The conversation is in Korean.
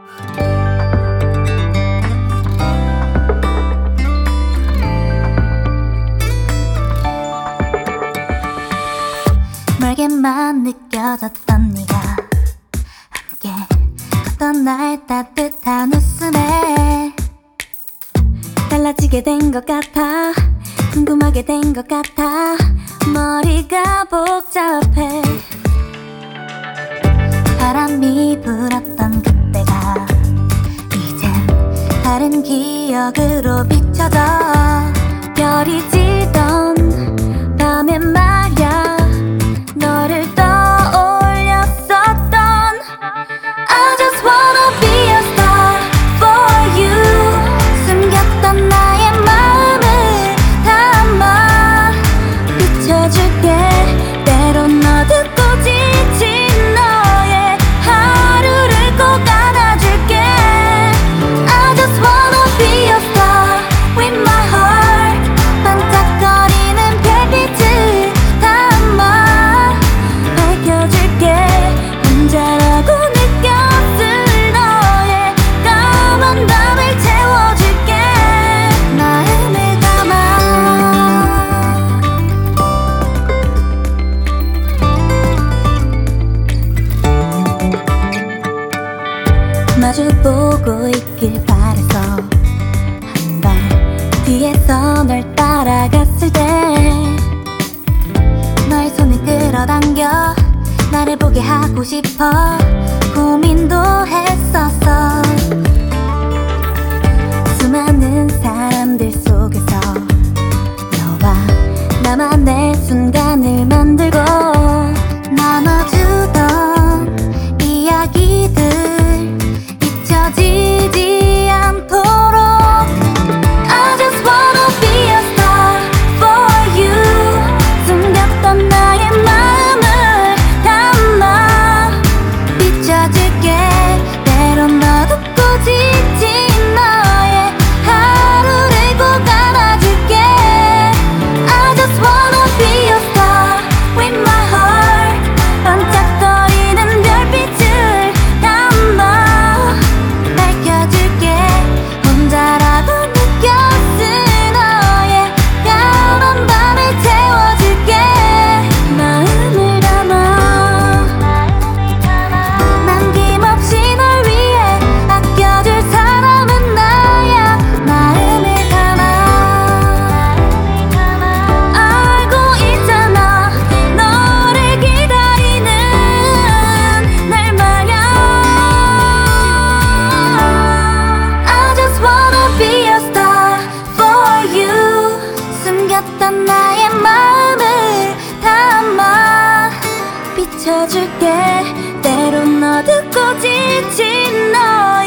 멀게만 느껴졌던 네가 함께 걷던 날 따뜻한 웃음에 달라지게 된 것 같아. 궁금하게 된 것 같아. 머리가 복잡해. 바람이 불었던 그때가 이젠 다른 기억으로 비춰져. 별이 지던 밤에 말야 너를 떠올렸었던 I just wanna be a star for you. 숨겼던 나의 마음을 담아 비춰줄게. 때론 어둡고 지친 너의 하루를 꼭 안아줄게. I just wanna be a star with my heart. 반짝거리는 별빛을 담아 밝혀줄게. 혼자라고 느꼈을 너의 까만 밤을 채워줄게. 마음을 담아. 마주보고 있길 바래서 한 발 뒤에서 널 따라갔을 때 너의 손을 끌어당겨 나를 보게 하고 싶어 고민도 했었어. 수많은 사람들 속에서 너와 나만의 순간을 만들고 나눠주던 이야기들 잊혀지지 않도록 I just wanna be a star for you. 숨겼던 나의 마음을 담아 비춰줄게. 때론 어둡고 지친 너의 하루를 꼭 안아줄게. I just wanna be a star with my heart. 반짝거리는 별빛을 담아 밝혀줄게. 혼자라고 느꼈을 너의 까만 밤을 채워줄게. 마음을 담아 남김없이 널 위해 아껴줄 사람은 나야. 마음을 담아 알고 있잖아 너를 기다리는 날 마냥. I just wanna be a star for you. 숨겼던 나의 마음을 담아 비춰줄게. 때론 어둡고 지친 너의